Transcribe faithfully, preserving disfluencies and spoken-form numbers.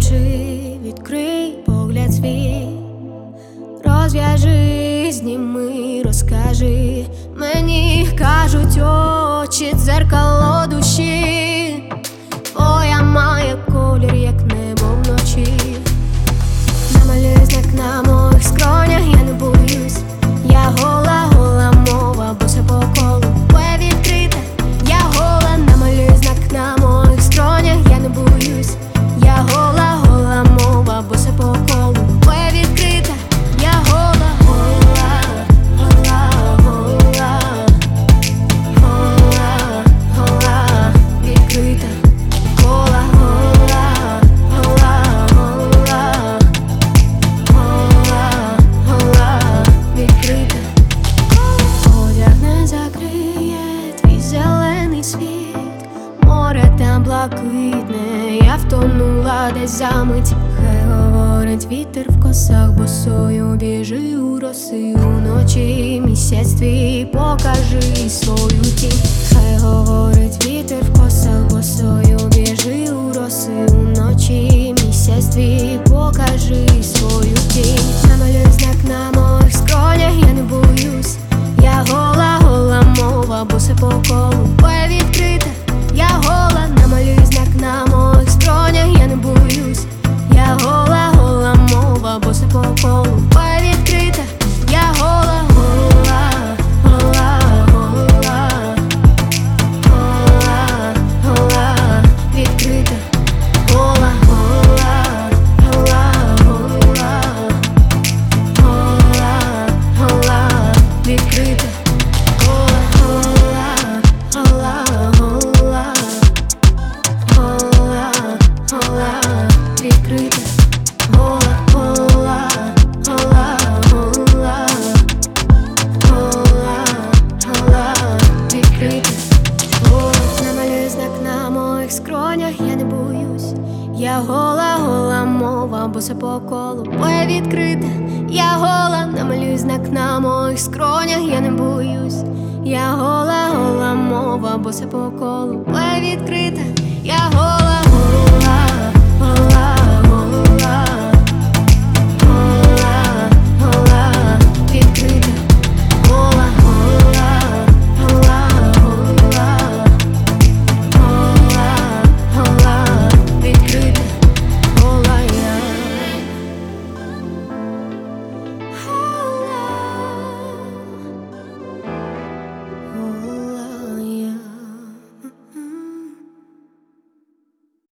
очі, відкрий погляд свій, розв'яжи, зніми, розкажи. Мені кажуть очі, дзеркало душі. Твоя має колір, як небо вночі. Намалюй знак на моїх скронях, я не боюсь. Я гола, гола мова, боса по колу, твоя відкрита. Я гола, намалюй знак на моїх скронях, я не боюсь. Я гола, гола мова, боса по колу, твоя відкрита. Я гола, гола, гола, гола, гола, гола, відкрита. Гола, гола, гола, гола, гола, гола, відкрита. Одяг не закриє твій зелений світ, море там блакитне, я втонула десь за мить. Хай говорить вітер в косах, босою біжи у роси уночі. Місяць твій, покажи свою тінь. Хай говорить вітер в косах, босою біжи у роси уночі. Місяць твій, покажи свою тінь. Намалюй знак на моїх скронях, я не боюсь. Я гола, гола мова, боса по колу, твоя відкрита. Я гола, намалюй знак на моїх скронях, я не боюсь. Я гола, гола мова, боса по колу, твоя відкрита. Я гола, гола, гола, гола, гола, гола, відкрита. Гола, гола, гола, гола, гола, гола, відкрита. Гола, гола, гола, гола, гола, гола, відкрита. Гола, гола, гола, гола, гола, гола, відкрита. Гола, намалюй знак на моїх скронях, я не боюсь. Я гола, гола мова, боса по колу, твоя відкрита. Я гола, намалюй знак на моїх скронях, я не боюсь. Я гола, гола мова, боса по колу, твоя відкрита. Я гола.